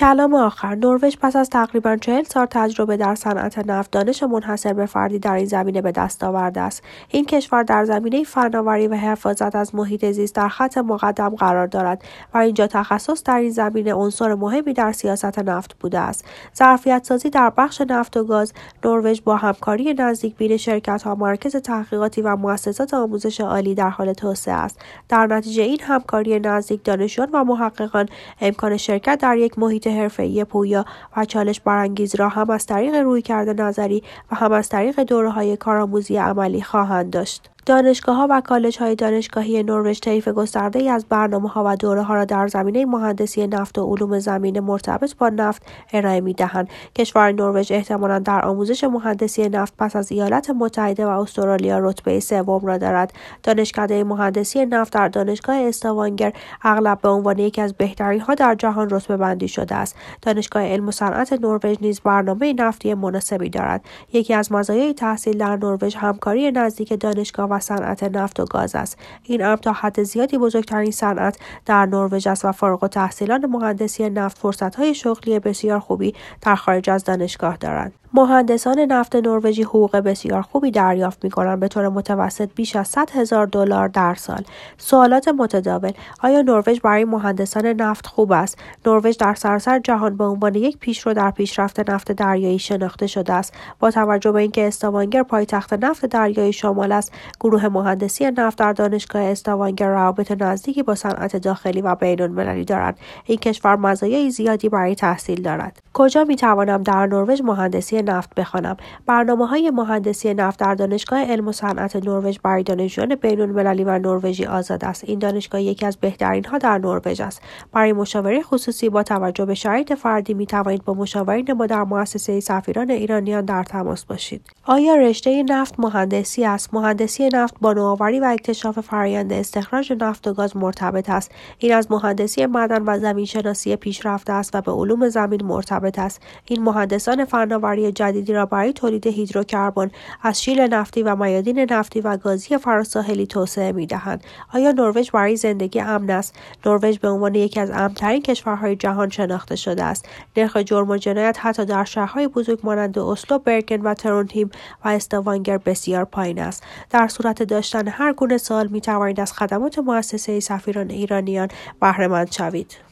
کلام آخر. نروژ پس از تقریباً 40 سال تجربه در صنعت نفت، دانش منحصر به فردی در این زمینه به دست آورده است. این کشور در زمینه فناوری و حفاظت از محیط زیست در خط مقدم قرار دارد و اینجا تخصص در این زمینه عنصر مهمی در سیاست نفت بوده است. ظرفیت‌سازی در بخش نفت و گاز. نروژ با همکاری نزدیک بین شرکت‌ها، مراکز تحقیقاتی و مؤسسات آموزش عالی در حال توسعه است. در نتیجه این همکاری نزدیک، دانشجویان و محققان امکان شرکت در یک محیط حرفه‌ای پویا و چالش برانگیز را هم از طریق رویکرد نظری و هم از طریق دوره‌های کارآموزی عملی خواهند داشت. دانشگاه‌ها و کالج‌های دانشگاهی نروژ طیف گسترده‌ای از برنامه‌ها و دوره‌ها را در زمینه مهندسی نفت و علوم زمین مرتبط با نفت ارائه می‌دهند. کشور نروژ احتمالاً در آموزش مهندسی نفت پس از ایالات متحده و استرالیا رتبه سوم را دارد. دانشکده مهندسی نفت در دانشگاه استاوانگر اغلب به عنوان یکی از بهترین‌ها در جهان رتبه‌بندی شده است. دانشگاه علم و صنعت نروژ نیز برنامه نفتی مناسبی دارد. یکی از مزایای تحصیل در نروژ همکاری نزدیک دانشگاه و صنعت نفت و گاز است. این امر تا حد زیادی بزرگترین صنعت در نروژ است و فارغ التحصیلان مهندسی نفت فرصت‌های شغلی بسیار خوبی در خارج از دانشگاه دارند. مهندسان نفت نروژی حقوق بسیار خوبی دریافت می‌کنند، به طور متوسط بیش از $100,000 در سال. سوالات متداول: آیا نروژ برای مهندسان نفت خوب است؟ نروژ در سراسر جهان به عنوان یک پیشرو در پیشرفت نفت دریایی شناخته شده است. با توجه به اینکه استاوانگر پایتخت نفت دریایی شمال است، گروه مهندسی نفت در دانشگاه استاوانگر روابط نزدیکی با صنعت داخلی و بین‌المللی دارد. این کشور مزایای زیادی برای تحصیل دارد. کجا می‌توانم در نروژ مهندسی نفت بخوانم؟ برنامه‌های مهندسی نفت در دانشگاه علم و صنعت نروژ برای دانشجویان بین‌المللی و نروژی آزاد است. این دانشگاه یکی از بهترین‌ها در نروژ است. برای مشاوره خصوصی با توجه به شرایط فردی می‌توانید با مشاورین ما در مؤسسه سفیران ایرانیان در تماس باشید. آیا رشته نفت مهندسی است؟ مهندسی نفت با نوآوری و اکتشاف فرآیند استخراج نفت و گاز مرتبط است. این از مهندسی معدن و زمین‌شناسی پیشرفته است و به علوم زمین مرتبط است. این مهندسان فناوری جدیدی را برای تولید هیدروکربن از شیل نفتی و میادین نفتی و گازی فراساحلی توسعه می‌دهند. آیا نروژ برای زندگی امن است؟ نروژ به عنوان یکی از امن‌ترین کشورهای جهان شناخته شده است. نرخ جرم و جنایت حتی در شهرهای بزرگ مانند اسلو، برگن و ترونهیم و استاوانگر بسیار پایین است. در صورت داشتن هر گونه سوال می‌توانید از خدمات مؤسسه سفیران ایرانیان بهره‌مند شوید.